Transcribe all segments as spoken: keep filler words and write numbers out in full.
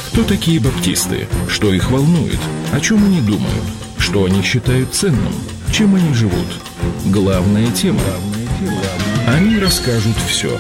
Кто такие баптисты? Что их волнует? О чем они думают? Что они считают ценным? Чем они живут? Главная тема. Они расскажут все.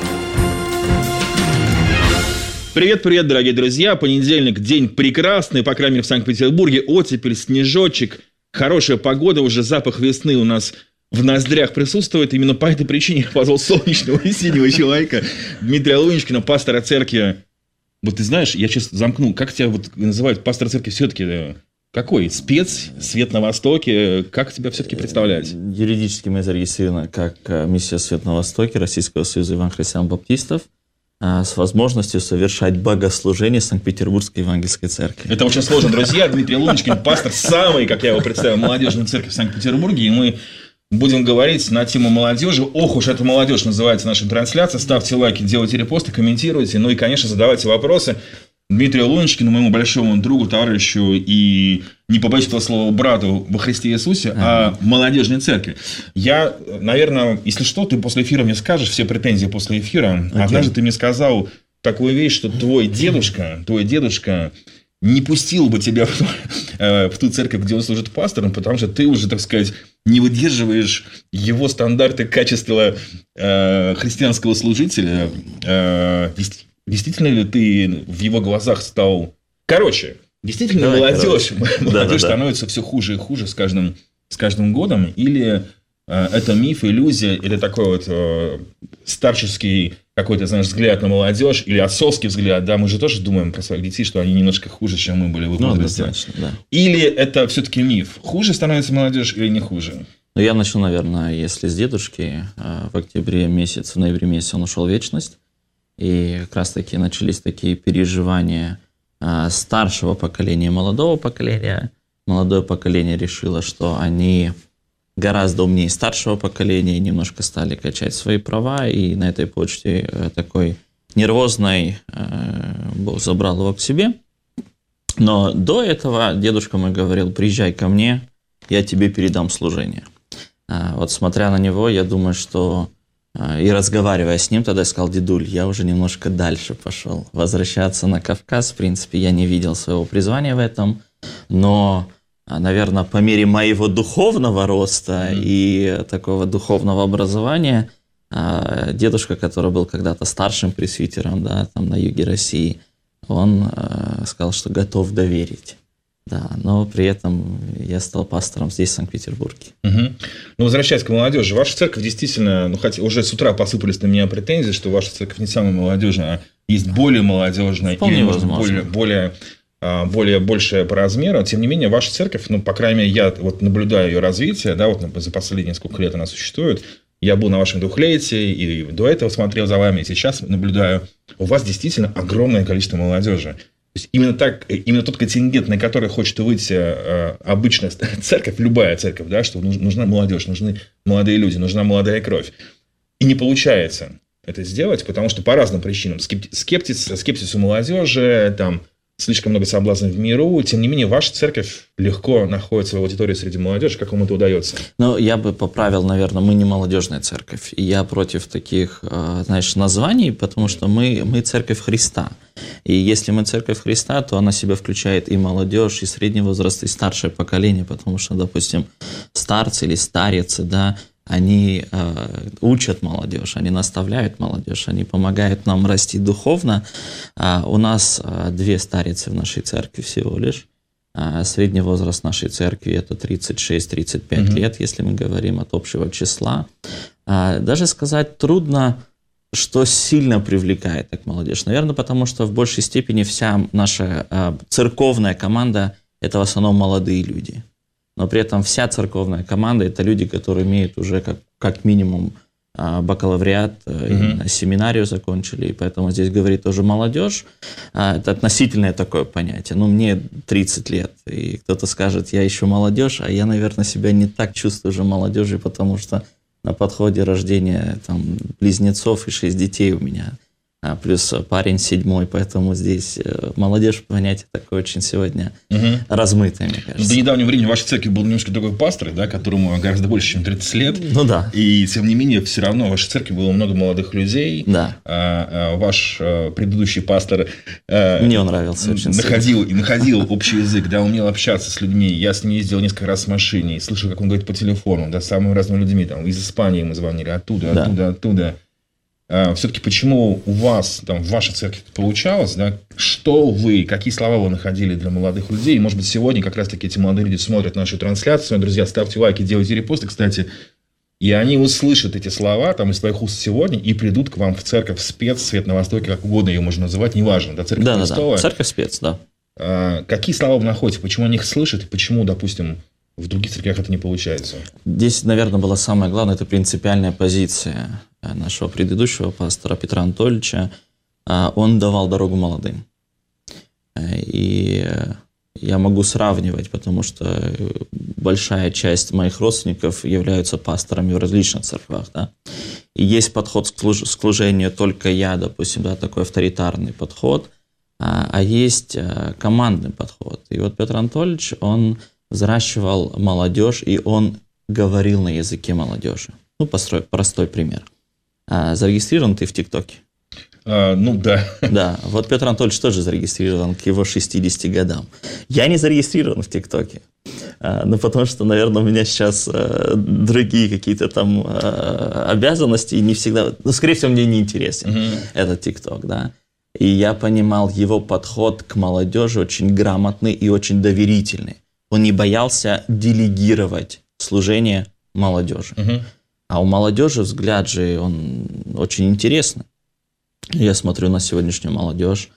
Привет-привет, дорогие друзья. Понедельник, день прекрасный, по крайней мере, в Санкт-Петербурге. Оттепель, снежочек, хорошая погода, уже запах весны у нас в ноздрях присутствует. Именно по этой причине я позвал солнечного и синего человека Дмитрия Луничкина, пастора церкви. Вот ты знаешь, я сейчас замкнул, как тебя вот называют пастор церкви все-таки? Какой? Спец? Свет на Востоке? Как тебя все-таки представлять? Юридически мы зарегистрированы как миссия «Свет на Востоке» Российского союза евангелистов-баптистов с возможностью совершать богослужение Санкт-Петербургской евангельской церкви. Это очень сложно, друзья. Дмитрий Луничкин, пастор самый, как я его представил, молодежной церкви в Санкт-Петербурге. И мы будем говорить на тему молодежи. Ох уж эта молодежь называется наша трансляция. Ставьте лайки, делайте репосты, комментируйте. Ну и, конечно, задавайте вопросы Дмитрию Луничкину, моему большому другу, товарищу и, не побоюсь этого слова, брату во Христе Иисусе, а молодежной церкви. Я, наверное, если что, ты после эфира мне скажешь все претензии после эфира. Okay. Однажды ты мне сказал такую вещь, что твой дедушка, твой дедушка не пустил бы тебя в ту, в ту церковь, где он служит пастором, потому что ты уже, так сказать, не выдерживаешь его стандарты качества э, христианского служителя. Э, Действительно ли ты в его глазах стал... Короче, действительно Давай, молодежь, молодежь да, да, становится да. все хуже и хуже с каждым, с каждым годом? Или э, это миф, иллюзия, или такой вот э, старческий какой-то, знаешь, взгляд на молодежь, или отцовский взгляд? Да, мы же тоже думаем про своих детей, что они немножко хуже, чем мы были в их ну, возрасте. Да. Или это все-таки миф? Хуже становится молодежь или не хуже? Ну, я начну, наверное, если с дедушки. В октябре месяце, в ноябре месяце он ушел в вечность. И как раз-таки начались такие переживания а, старшего поколения и молодого поколения. Молодое поколение решило, что они гораздо умнее старшего поколения, немножко стали качать свои права, и на этой почте а, такой нервозной а, Бог забрал его к себе. Но до этого дедушка мой говорил: приезжай ко мне, я тебе передам служение. А, вот смотря на него, я думаю, что... И разговаривая с ним, тогда я сказал: дедуль, я уже немножко дальше пошел. Возвращаться на Кавказ, в принципе, я не видел своего призвания в этом. Но, наверное, по мере моего духовного роста mm-hmm. и такого духовного образования, дедушка, который был когда-то старшим пресвитером, да, там на юге России, он сказал, что готов доверить. Да, но при этом я стал пастором здесь, в Санкт-Петербурге. Угу. Ну, возвращаясь к молодежи, ваша церковь действительно, ну, хотя уже с утра посыпались на меня претензии, что ваша церковь не самая молодежная, а есть более молодежная, Вполне или возможно. более, более, более большая по размеру. Тем не менее, ваша церковь, ну, по крайней мере, я вот наблюдаю ее развитие, да, вот за последние несколько лет она существует. Я был на вашем двухлетии, и до этого смотрел за вами, и сейчас наблюдаю. У вас действительно огромное количество молодежи. То есть именно так, именно тот контингент, на который хочет выйти э, обычная церковь, любая церковь, да, что нужна молодежь, нужны молодые люди, нужна молодая кровь. И не получается это сделать, потому что по разным причинам. Скептиз, скепсис у молодежи, там слишком много соблазнов в миру. Тем не менее, ваша церковь легко находит свою аудиторию среди молодежи. Как вам это удается? Ну, я бы поправил, наверное, мы не молодежная церковь. И я против таких, знаешь, названий, потому что мы, мы церковь Христа. И если мы церковь Христа, то она в себя включает и молодежь, и средний возраст, и старшее поколение, потому что, допустим, старцы или старицы, да, они э, учат молодежь, они наставляют молодежь, они помогают нам расти духовно. А у нас э, две старицы в нашей церкви всего лишь. А средний возраст нашей церкви – это тридцать шесть - тридцать пять mm-hmm. лет, если мы говорим от общего числа. А даже сказать трудно, что сильно привлекает так молодежь. Наверное, потому что в большей степени вся наша э, церковная команда – это в основном молодые люди. Но при этом вся церковная команда – это люди, которые имеют уже как, как минимум бакалавриат, mm-hmm. семинарию закончили, и поэтому здесь говорит тоже молодежь. Это относительное такое понятие. Ну, мне тридцать лет, и кто-то скажет, я еще молодежь, а я, наверное, себя не так чувствую уже молодежью, потому что на подходе рождения там, близнецов и шесть детей у меня. плюс парень седьмой, поэтому здесь молодежь, понятие такое очень сегодня угу. размытое, мне кажется. До недавнего времени в вашей церкви был немножко другой пастор, да, которому гораздо больше, чем тридцать лет. Ну да. И тем не менее, все равно в вашей церкви было много молодых людей. Да. А, а, ваш а, предыдущий пастор а, мне он нравился очень находил, и находил общий язык, да, умел общаться с людьми. Я с ним ездил несколько раз в машине, и слышал, как он говорит по телефону, да, с самыми разными людьми. Там, из Испании мы звонили, оттуда, да. оттуда, оттуда. Все-таки почему у вас, там, в вашей церкви получалось, да, что вы, какие слова вы находили для молодых людей? И, может быть, сегодня как раз-таки эти молодые люди смотрят нашу трансляцию. Друзья, ставьте лайки, делайте репосты, кстати. И они услышат эти слова там, из твоих уст сегодня и придут к вам в церковь спец, свет на Востоке, как угодно ее можно называть, неважно. Да, церковь да, Христова. Да, да, церковь спец, да. А, какие слова вы находите? Почему они их слышат? И почему, допустим, в других церквях это не получается? Здесь, наверное, была самая главная, это принципиальная позиция нашего предыдущего пастора Петра Анатольевича. Он давал дорогу молодым. И я могу сравнивать, потому что большая часть моих родственников являются пасторами в различных церквах. Да? И есть подход к служению только я, допустим, да, такой авторитарный подход, а, а есть командный подход. И вот Петр Анатольевич, он взращивал молодежь, и он говорил на языке молодежи. Ну, построй, простой пример. А, зарегистрирован ты в ТикТоке? А, ну, да. Да, вот Петр Анатольевич тоже зарегистрирован к его шестидесяти годам. Я не зарегистрирован в ТикТоке. А, ну, потому что, наверное, у меня сейчас а, другие какие-то там а, обязанности, и не всегда... Ну, скорее всего, мне не интересен угу. этот ТикТок, да. И я понимал его подход к молодежи очень грамотный и очень доверительный. Он не боялся делегировать служение молодежи. Угу. А у молодежи взгляд же, он очень интересный. Я смотрю на сегодняшнюю молодежь,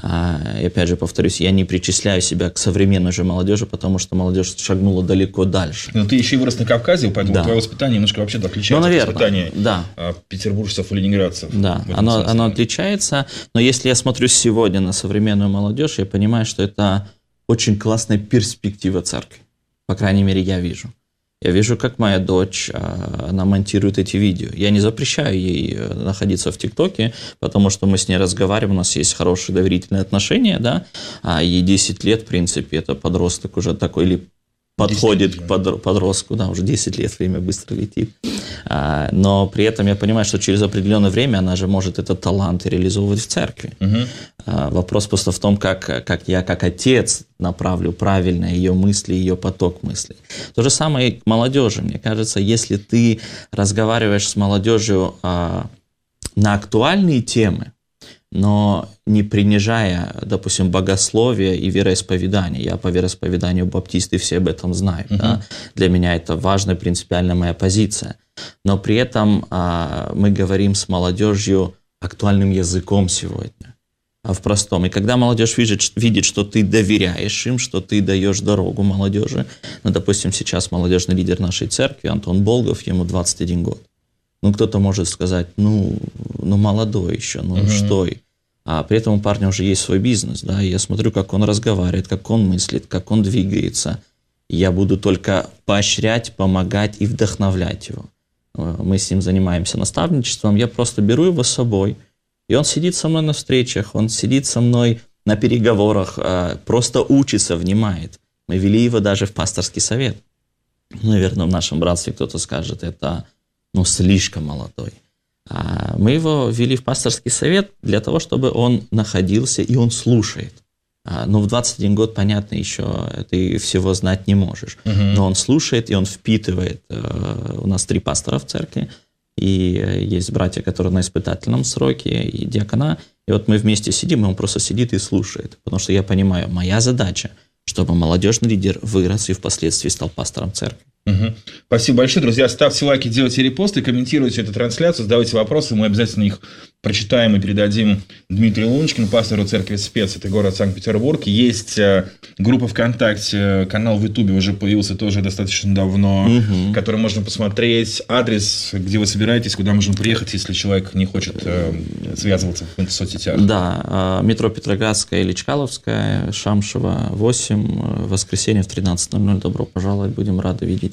и опять же повторюсь, я не причисляю себя к современной же молодежи, потому что молодежь шагнула далеко дальше. Но ты еще и вырос на Кавказе, поэтому да. твое воспитание немножко вообще отличается ну, наверное, от воспитания да. петербуржцев и ленинградцев. Да, оно, оно отличается, но если я смотрю сегодня на современную молодежь, я понимаю, что это очень классная перспектива церкви. По крайней мере, я вижу. Я вижу, как моя дочь, она монтирует эти видео. Я не запрещаю ей находиться в ТикТоке, потому что мы с ней разговариваем, у нас есть хорошие доверительные отношения, да, а ей десять лет, в принципе, это подросток уже такой, или подходит к подростку, да, уже десять лет, время быстро летит. А, но при этом я понимаю, что через определенное время она же может этот талант реализовывать в церкви. Угу. А, вопрос просто в том, как, как я, как отец, направлю правильно ее мысли, ее поток мыслей. То же самое и к молодежи. Мне кажется, если ты разговариваешь с молодежью а, на актуальные темы, но не принижая, допустим, богословие и вероисповедание. Я по вероисповеданию баптист, и все об этом знают. Uh-huh. Да? Для меня это важная, принципиальная моя позиция. Но при этом а, мы говорим с молодежью актуальным языком сегодня, а в простом. И когда молодежь видит, видит, что ты доверяешь им, что ты даешь дорогу молодежи, ну, допустим, сейчас молодежный лидер нашей церкви, Антон Болгов, ему двадцать один год. Ну, кто-то может сказать, ну, ну молодой еще, ну, uh-huh. что? А при этом у парня уже есть свой бизнес, да, и я смотрю, как он разговаривает, как он мыслит, как он двигается. И я буду только поощрять, помогать и вдохновлять его. Мы с ним занимаемся наставничеством, я просто беру его с собой, и он сидит со мной на встречах, он сидит со мной на переговорах, просто учится, внимает. Мы вели его даже в пасторский совет. Наверное, в нашем братстве кто-то скажет, это... ну, слишком молодой. А мы его ввели в пасторский совет для того, чтобы он находился и он слушает. А, ну, в двадцать один год, понятно, еще ты всего знать не можешь. Uh-huh. Но он слушает и он впитывает. У нас три пастора в церкви, и есть братья, которые на испытательном сроке, и диакона. И вот мы вместе сидим, и он просто сидит и слушает. Потому что я понимаю, моя задача, чтобы молодежный лидер вырос и впоследствии стал пастором церкви. Угу. Спасибо большое, друзья. Ставьте лайки, делайте репосты, комментируйте эту трансляцию, задавайте вопросы. Мы обязательно их прочитаем и передадим Дмитрию Луночкину, пастору церкви Спец, это город Санкт-Петербург. Есть группа ВКонтакте, канал в Ютубе уже появился тоже достаточно давно, угу. который можно посмотреть. Адрес, где вы собираетесь, куда можно приехать, если человек не хочет связываться в каких-то соцсетях. Да, метро Петроградская или Чкаловская, Шамшева, восемь, воскресенье в тринадцать ноль ноль. Добро пожаловать, будем рады видеть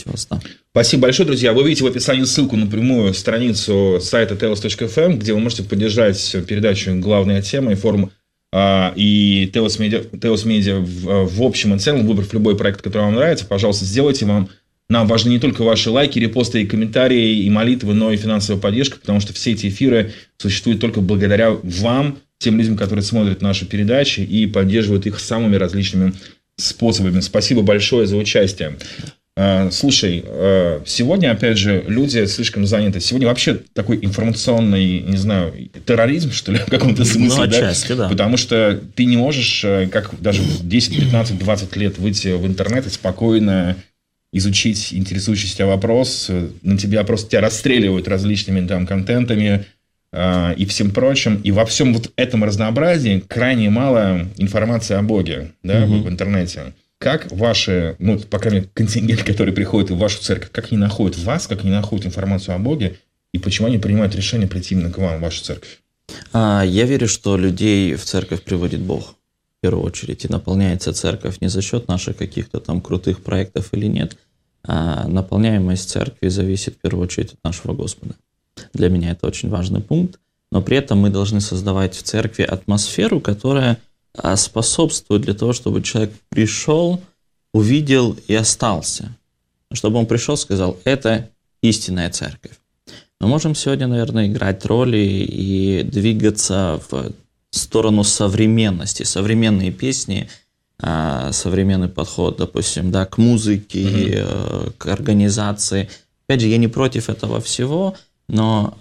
вас, да. Спасибо большое, друзья. Вы видите в описании ссылку на прямую страницу сайта теос точка эф эм, где вы можете поддержать передачу «Главная тема» и форум а, и Теос Медиа, Теос Медиа в, в общем и целом, выбрав любой проект, который вам нравится, пожалуйста, сделайте. Вам, нам важны не только ваши лайки, репосты и комментарии, и молитвы, но и финансовая поддержка, потому что все эти эфиры существуют только благодаря вам, тем людям, которые смотрят наши передачи и поддерживают их самыми различными способами. Спасибо большое за участие. Слушай, сегодня, опять же, люди слишком заняты. Сегодня вообще такой информационный, не знаю, терроризм, что ли, в каком-то смысле. Ну, отчасти, да? Да? Потому что ты не можешь, как даже в десять, пятнадцать, двадцать лет выйти в интернет и спокойно изучить интересующий тебя вопрос. На тебя просто тебя расстреливают различными там контентами э, и всем прочим. И во всем вот этом разнообразии крайне мало информации о Боге, да, угу. в интернете. Как ваши, ну, по крайней мере, контингент, который приходит в вашу церковь, как они находят вас, как они находят информацию о Боге, и почему они принимают решение прийти именно к вам, в вашу церковь? Я верю, что людей в церковь приводит Бог, в первую очередь, и наполняется церковь не за счет наших каких-то там крутых проектов или нет, а наполняемость церкви зависит в первую очередь от нашего Господа. Для меня это очень важный пункт, но при этом мы должны создавать в церкви атмосферу, которая способствует для того, чтобы человек пришел, увидел и остался. Чтобы он пришел и сказал, это истинная церковь. Мы можем сегодня, наверное, играть роли и двигаться в сторону современности. Современные песни, современный подход, допустим, да, к музыке, mm-hmm. к организации. Опять же, я не против этого всего, но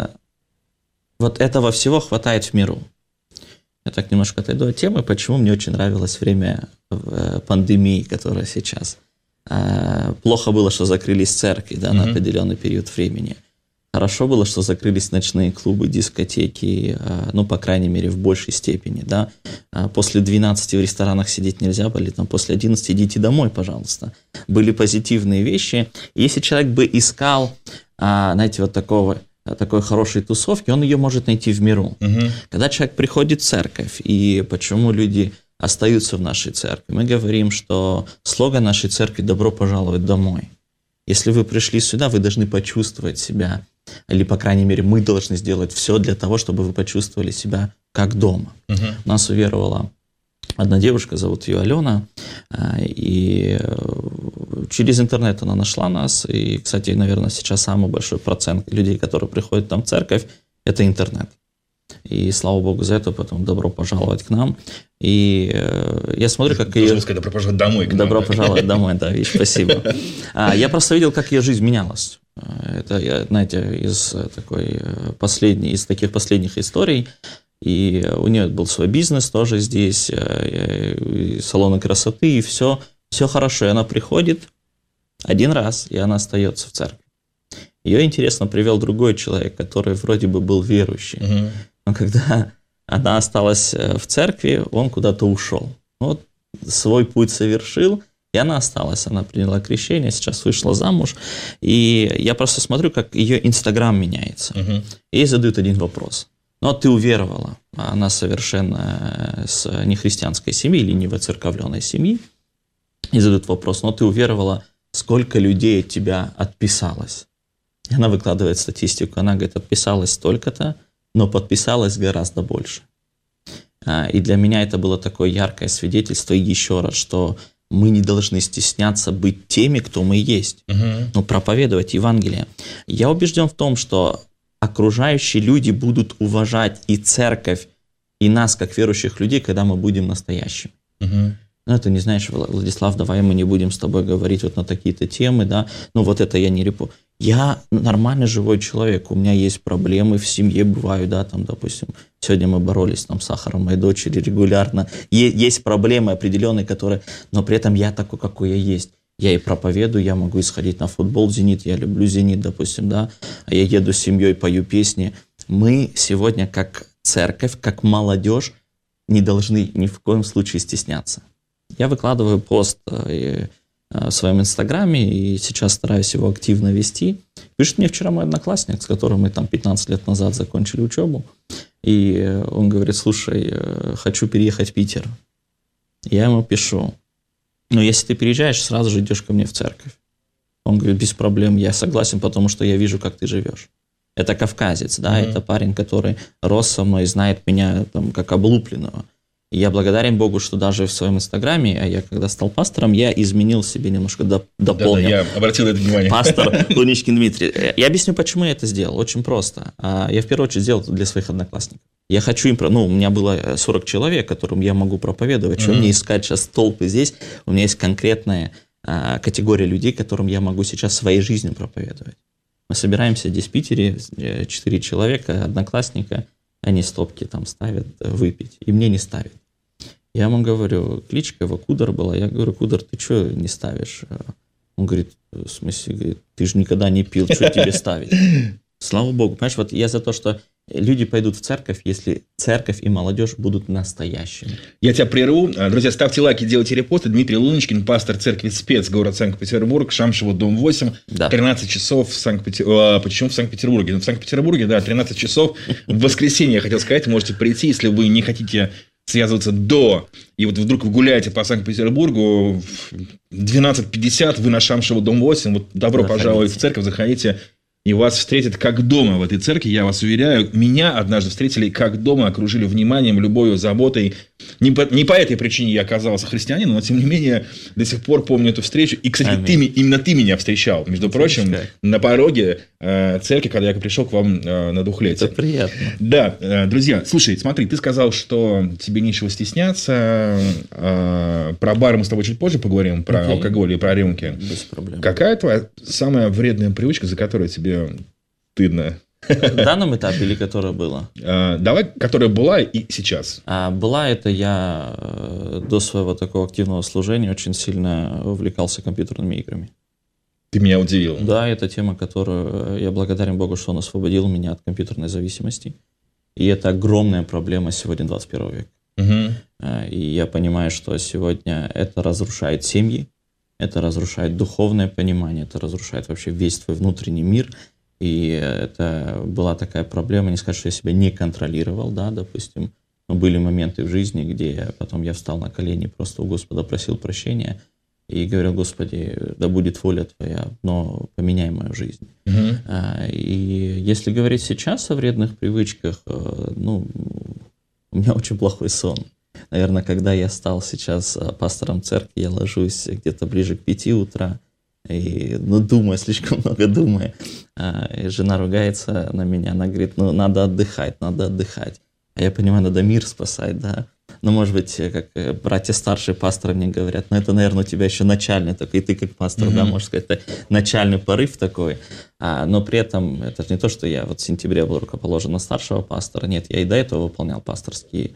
вот этого всего хватает в миру. Я так немножко отойду от темы, почему мне очень нравилось время пандемии, которая сейчас. Плохо было, что закрылись церкви, да, mm-hmm. на определенный период времени. Хорошо было, что закрылись ночные клубы, дискотеки, ну, по крайней мере, в большей степени, да. После двенадцати в ресторанах сидеть нельзя, были там после одиннадцати идите домой, пожалуйста. Были позитивные вещи. Если человек бы искал, знаете, вот такого... такой хорошей тусовки, он ее может найти в миру. Угу. Когда человек приходит в церковь, и почему люди остаются в нашей церкви, мы говорим, что слоган нашей церкви «Добро пожаловать домой». Если вы пришли сюда, вы должны почувствовать себя, или, по крайней мере, мы должны сделать все для того, чтобы вы почувствовали себя как дома. Угу. У нас уверовала одна девушка, зовут ее Алена, и через интернет она нашла нас, и, кстати, наверное, сейчас самый большой процент людей, которые приходят там в церковь, это интернет. И слава Богу за это, потом добро пожаловать к нам. И я смотрю, как ее... Должен сказать, добро пожаловать домой к нам. Добро пожаловать домой, да, видишь, спасибо. Я просто видел, как ее жизнь менялась. Это, знаете, из такой последней, из таких последних историй. И у нее был свой бизнес тоже здесь, и салоны красоты, и все, все хорошо. И она приходит один раз, и она остается в церкви. Ее, интересно, привел другой человек, который вроде бы был верующий. Угу. Но когда она осталась в церкви, он куда-то ушел. Вот свой путь совершил, и она осталась. Она приняла крещение, сейчас вышла замуж. И я просто смотрю, как ее Инстаграм меняется. Угу. И ей задают один вопрос. Но ты уверовала, она совершенно с нехристианской семьи или не воцерковленной семьи, и задают вопрос, но ты уверовала, сколько людей от тебя отписалось? И она выкладывает статистику, она говорит, отписалось столько-то, но подписалось гораздо больше. И для меня это было такое яркое свидетельство еще раз, что мы не должны стесняться быть теми, кто мы есть, угу. но проповедовать Евангелие. Я убежден в том, что окружающие люди будут уважать и церковь, и нас, как верующих людей, когда мы будем настоящими. Угу. Ну, это не знаешь, Владислав, давай мы не будем с тобой говорить вот на такие-то темы, да, ну, вот это я не репу. Я нормальный живой человек, у меня есть проблемы в семье, бывают, да, там, допустим, сегодня мы боролись там с сахаром моей дочери регулярно, е- есть проблемы определенные, которые, но при этом я такой, какой я есть. Я и проповедую, я могу исходить на футбол «Зенит», я люблю «Зенит», допустим, да, а я еду с семьей, пою песни. Мы сегодня, как церковь, как молодежь, не должны ни в коем случае стесняться. Я выкладываю пост в своем инстаграме, и сейчас стараюсь его активно вести. Пишет мне вчера мой одноклассник, с которым мы там пятнадцать лет назад закончили учебу, и он говорит, слушай, хочу переехать в Питер. Я ему пишу, ну, если ты переезжаешь, сразу же идешь ко мне в церковь. Он говорит, без проблем, я согласен, потому что я вижу, как ты живешь. Это кавказец, да, mm-hmm. это парень, который рос со мной, знает меня там как облупленного. И я благодарен Богу, что даже в своем инстаграме, а я когда стал пастором, я изменил себе немножко, доп- дополнил. Да, да, я обратил это внимание. Пастор Луничкин Дмитрий. Я объясню, почему я это сделал. Очень просто. Я в первую очередь сделал это для своих одноклассников. Я хочу им... Ну, у меня было сорок человек, которым я могу проповедовать. Что mm-hmm. мне искать сейчас толпы здесь? У меня есть конкретная а, категория людей, которым я могу сейчас своей жизнью проповедовать. Мы собираемся здесь в Питере, четыре человека, одноклассника, они стопки там ставят выпить, и мне не ставят. Я ему говорю, кличка его Кудар была, я говорю, Кудар, ты что не ставишь? Он говорит, в смысле, говорит, ты же никогда не пил, что тебе ставить? Слава Богу, понимаешь, вот я за то, что люди пойдут в церковь, если церковь и молодежь будут настоящими. Я тебя прерву. Друзья, ставьте лайки, делайте репосты. Дмитрий Луничкин, пастор церкви Спец, город Санкт-Петербург, Шамшево, дом восемь, да. тринадцать часов в Санкт-Петербурге. Почему в Санкт-Петербурге? В Санкт-Петербурге, да, тринадцать часов. В воскресенье, я хотел сказать, можете прийти, если вы не хотите связываться до, и вот вдруг вы гуляете по Санкт-Петербургу, в двенадцать пятьдесят вы на Шамшево, дом восемь, вот добро заходите. Пожаловать в церковь, заходите, и вас встретят как дома в этой церкви, я вас уверяю. Меня однажды встретили как дома, окружили вниманием, любовью, заботой. Не по, не по этой причине я оказался христианином, но, тем не менее, до сих пор помню эту встречу. И, кстати, ты, именно ты меня встречал, между прочим, на пороге э, церкви, когда я пришел к вам э, на двухлетие. Это приятно. Да, э, друзья, слушай, смотри, ты сказал, что тебе нечего стесняться. Э, про бар мы с тобой чуть позже поговорим, про okay. алкоголь и про рюмки. Без проблем. Какая твоя самая вредная привычка, за которую тебе стыдно? В данном этапе или которая была? А, давай, которая была и сейчас. А, была это я до своего такого активного служения очень сильно увлекался компьютерными играми. Ты меня удивил. Да, это тема, которую я благодарен Богу, что Он освободил меня от компьютерной зависимости. И это огромная проблема сегодня двадцать первого века. Угу. И я понимаю, что сегодня это разрушает семьи, это разрушает духовное понимание, это разрушает вообще весь твой внутренний мир. И это была такая проблема, не сказать, что я себя не контролировал, да, допустим. Но были моменты в жизни, где потом я встал на колени, просто у Господа просил прощения и говорил, Господи, да будет воля Твоя, но поменяй мою жизнь. Uh-huh. И если говорить сейчас о вредных привычках, ну, у меня очень плохой сон. Наверное, когда я стал сейчас пастором церкви, я ложусь где-то ближе к пяти утра, и, ну, думаю, слишком много думаю. А, и жена ругается на меня, она говорит, ну, надо отдыхать, надо отдыхать. А я понимаю, надо мир спасать, да. Ну, может быть, как братья старшие пасторы мне говорят, ну, это, наверное, у тебя еще начальный такой, и ты как пастор, mm-hmm. да, можешь сказать, это начальный порыв такой. А, но при этом это не то, что я вот в сентябре был рукоположен на старшего пастора. Нет, я и до этого выполнял пасторские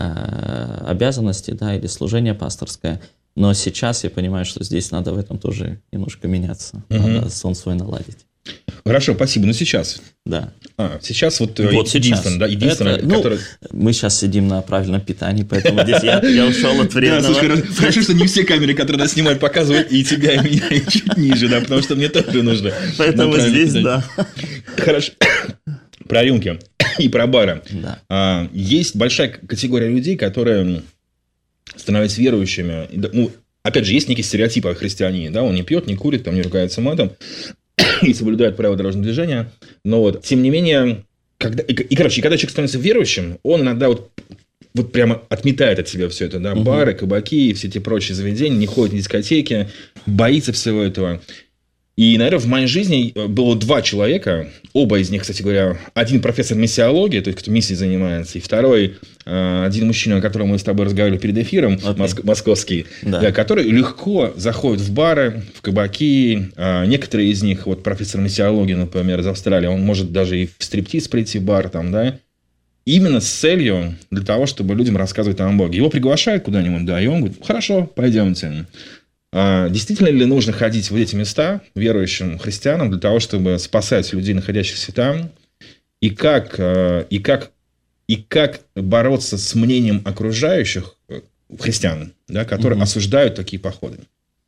а, обязанности, да, или служение пасторское. Но сейчас я понимаю, что здесь надо в этом тоже немножко меняться. Угу. Надо сон свой наладить. Хорошо, спасибо. Но сейчас? Да. А, сейчас вот, вот единственное, сейчас. да, единственное, это, ну, которое... Мы сейчас сидим на правильном питании, поэтому здесь я, я ушел от вредного. Да, слушай, хорошо, что не все камеры, которые нас снимают, показывают и тебя, и меня, и чуть ниже, да, потому что мне тоже нужно. Поэтому здесь, да. Хорошо. Про рюмки и про бары. Да. А, есть большая категория людей, которые... становятся верующими. Ну, опять же, есть некий стереотип о христианине. Да? Он не пьет, не курит, там, не ругается матом и соблюдает правила дорожного движения. Но вот, тем не менее, когда... И, и, короче, когда человек становится верующим, он иногда вот, вот прямо отметает от себя все это. Да? Бары, кабаки и все эти прочие заведения, не ходит на дискотеки, боится всего этого. И, наверное, в моей жизни было два человека, оба из них, кстати говоря, один профессор миссиологии, то есть кто миссией занимается, и второй, один мужчина, о котором мы с тобой разговаривали перед эфиром, okay. моск- московский, да. Да, который легко заходит в бары, в кабаки. Некоторые из них, вот профессор миссиологии, например, из Австралии, он может даже и в стриптиз прийти в бар, там, да, именно с целью для того, чтобы людям рассказывать о Боге. Его приглашают куда-нибудь, да, и он говорит, хорошо, пойдемте. Действительно ли нужно ходить в эти места верующим христианам для того, чтобы спасать людей, находящихся там? И как, и как, и как бороться с мнением окружающих христиан, да, которые угу. осуждают такие походы?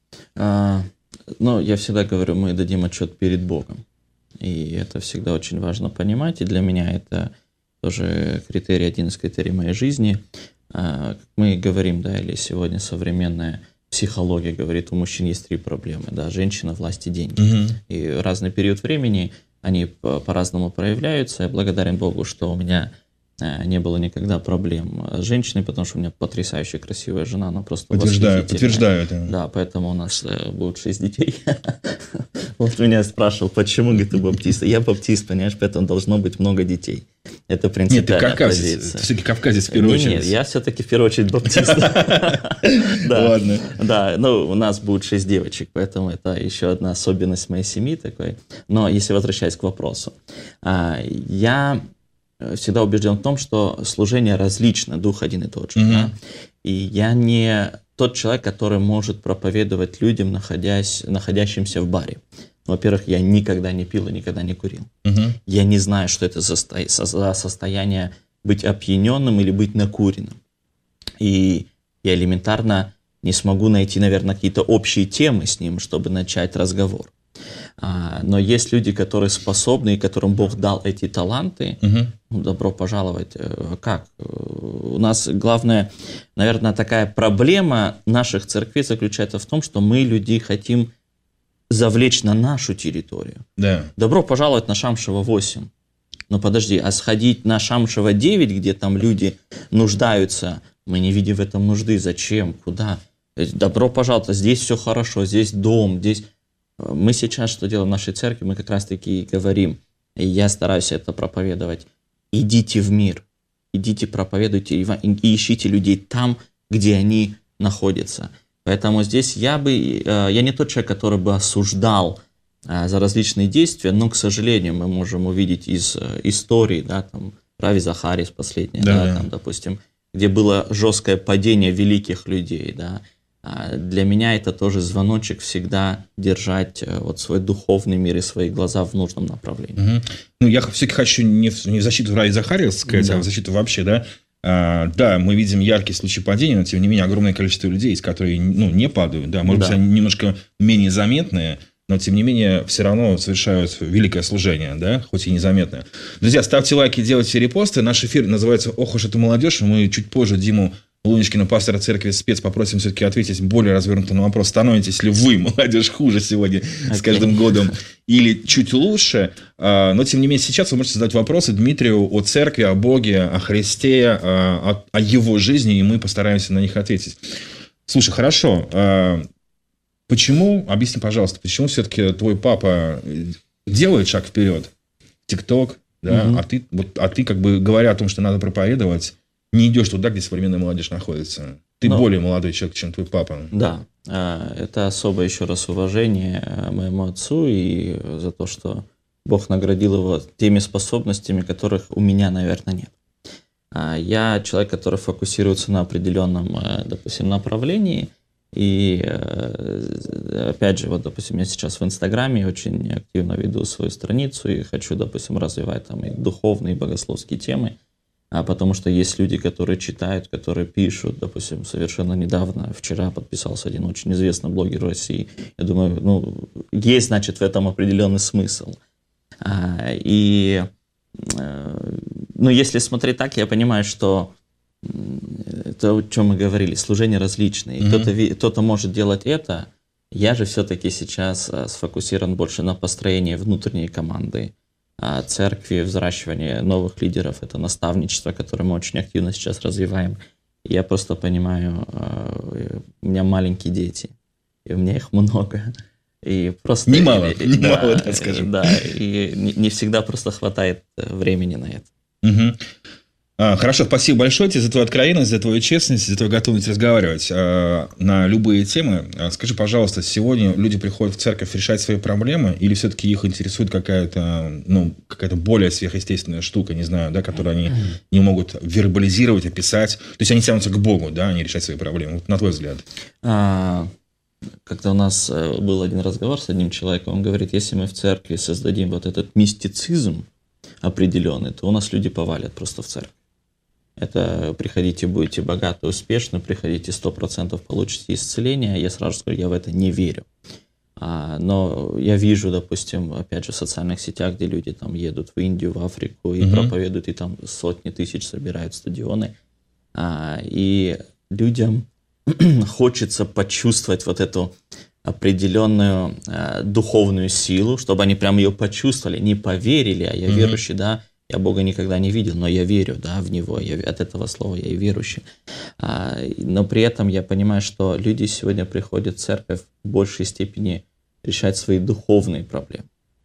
А, ну, я всегда говорю, мы дадим отчет перед Богом. И это всегда очень важно понимать. И для меня это тоже критерий, один из критерий моей жизни. А, как мы говорим, да, или сегодня современная психология говорит, у мужчин есть три проблемы, да, женщина, власть и деньги. Угу. И разный период времени они по- по-разному проявляются. Я благодарен Богу, что у меня э, не было никогда проблем с женщиной, потому что у меня потрясающе красивая жена, она просто Подтверждаю, восхитительная. подтверждаю это. Да, поэтому у нас э, будет шесть детей. Вот меня спрашивал, почему, говорит, ты баптист? Я баптист, понимаешь, поэтому должно быть много детей. Это Нет, ты принципиальная кавказец, позиция. ты все-таки кавказец в первую Нет, очередь. нет, я все-таки в первую очередь баптист. Да. Ладно. Да, ну, у нас будет шесть девочек, поэтому это еще одна особенность моей семьи такой. Но если возвращаясь к вопросу, а, я всегда убежден в том, что служение различно, дух один и тот же. Мгм. Да? И я не тот человек, который может проповедовать людям, находясь, находящимся в баре. Во-первых, я никогда не пил и никогда не курил. Мгм. Я не знаю, что это за сто- за состояние быть опьяненным или быть накуренным. И я элементарно не смогу найти, наверное, какие-то общие темы с ним, чтобы начать разговор. А, но есть люди, которые способны, и которым Бог дал эти таланты. Мгм. Ну, добро пожаловать. Э, Как? Э, У нас главная, наверное, такая проблема наших церквей заключается в том, что мы людей хотим завлечь на нашу территорию. Да. Добро пожаловать на Шамшева восемь. Но подожди, а сходить на Шамшева девять, где там люди нуждаются, мы не видим в этом нужды. Зачем? Куда? То есть, добро пожаловать, здесь все хорошо, здесь дом, здесь... Мы сейчас что делаем в нашей церкви? Мы как раз-таки говорим, и я стараюсь это проповедовать. Идите в мир, идите проповедуйте ива- и ищите людей там, где они находятся. Поэтому здесь я бы, э, я не тот человек, который бы осуждал э, за различные действия, но, к сожалению, мы можем увидеть из э, истории, да, там, Рави Захарис последняя, Да, да, да. там, допустим, где было жесткое падение великих людей, да. А для меня это тоже звоночек всегда держать э, вот свой духовный мир и свои глаза в нужном направлении. Мгм. Ну, я все-таки хочу не в, не в защиту Рави Захариаса сказать, Да. а в защиту вообще, да. А, да, мы видим яркие случаи падения, но, тем не менее, огромное количество людей есть, которые, ну, не падают, да, может Да. быть, они немножко менее заметные, но, тем не менее, все равно совершают великое служение, да, хоть и незаметное. Друзья, ставьте лайки, делайте репосты. Наш эфир называется «Ох уж это молодежь». Мы чуть позже Диму Луничкина, пастора церкви «Спец», попросим все-таки ответить более развернуто на вопрос, становитесь ли вы, молодежь, хуже сегодня с каждым годом или чуть лучше. А, Но, тем не менее, сейчас вы можете задать вопросы Дмитрию о церкви, о Боге, о Христе, а, о, о его жизни, и мы постараемся на них ответить. Слушай, хорошо. а, Почему, объясни, пожалуйста, почему все-таки твой папа делает шаг вперед? ТикТок, да, Мгм. а ты, вот, а ты, как бы говоря о том, что надо проповедовать, не идешь туда, где современная молодежь находится. Ты Ну, более молодой человек, чем твой папа. Да, а, это особое еще раз уважение а, моему отцу и за то, что Бог наградил его теми способностями, которых у меня, наверное, нет. А Я человек, который фокусируется на определенном, а, допустим, направлении. И э, опять же, вот, допустим, я сейчас в Инстаграме очень активно веду свою страницу и хочу, допустим, развивать там и духовные, и богословские темы. А потому что есть люди, которые читают, которые пишут. Допустим, совершенно недавно, вчера подписался один очень известный блогер России. Я думаю, ну, есть, значит, в этом определенный смысл. А, и, э, ну, если смотреть так, я понимаю, что м, то, о чем мы говорили, служение различные. Мгм. Кто-то, ви- кто-то может делать это. Я же все-таки сейчас а, сфокусирован больше на построении внутренней команды, а, церкви, взращивание новых лидеров, это наставничество, которое мы очень активно сейчас развиваем. И я просто понимаю, а, у меня маленькие дети, и у меня их много. И просто, Немало, и- немало, да, так скажем. Да, и не, не всегда просто хватает э, времени на это. Мгм. А, Хорошо, спасибо большое тебе за твою откровенность, за твою честность, за твою готовность разговаривать а, на любые темы. А, Скажи, пожалуйста, сегодня люди приходят в церковь решать свои проблемы или все-таки их интересует какая-то, ну, какая-то более сверхъестественная штука, не знаю, да, которую они не могут вербализировать, описать? То есть они тянутся к Богу, да, а не решать свои проблемы. Вот на твой взгляд. А, Как-то у нас э, был один разговор с одним человеком, он говорит, если мы в церкви создадим вот этот мистицизм определенный, то у нас люди повалят просто в церковь. Это приходите, будете богаты, успешны, приходите сто процентов получите исцеление. Я сразу скажу, я в это не верю. А, но я вижу, допустим, опять же, в социальных сетях, где люди там едут в Индию, в Африку и Мгм. проповедуют, и там сотни тысяч собирают стадионы. А, и людям хочется почувствовать вот эту определенную э, духовную силу, чтобы они прям ее почувствовали, не поверили, а я mm-hmm. верующий, да, я Бога никогда не видел, но я верю, да, в Него, я, от этого слова я и верующий. А, но при этом я понимаю, что люди сегодня приходят в церковь в большей степени решать свои духовные проблемы.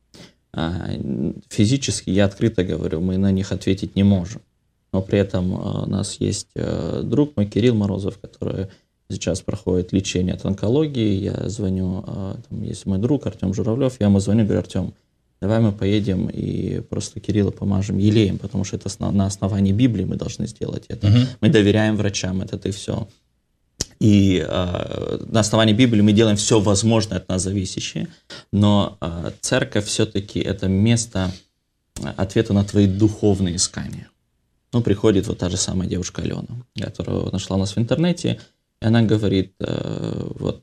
А, физически, я открыто говорю, мы на них ответить не можем. Но при этом у нас есть друг мой, Кирилл Морозов, который сейчас проходит лечение от онкологии. Я звоню, там есть мой друг Артем Журавлев, я ему звоню, говорю: Артем, давай мы поедем и просто Кирилла помажем елеем, потому что это на основании Библии мы должны сделать это. Uh-huh. Мы доверяем врачам, это и все. И э, на основании Библии мы делаем все возможное от нас зависящее, но э, церковь все-таки это место ответа на твои духовные искания. Ну, приходит вот та же самая девушка Алена, которая нашла нас в интернете, и она говорит: э, вот,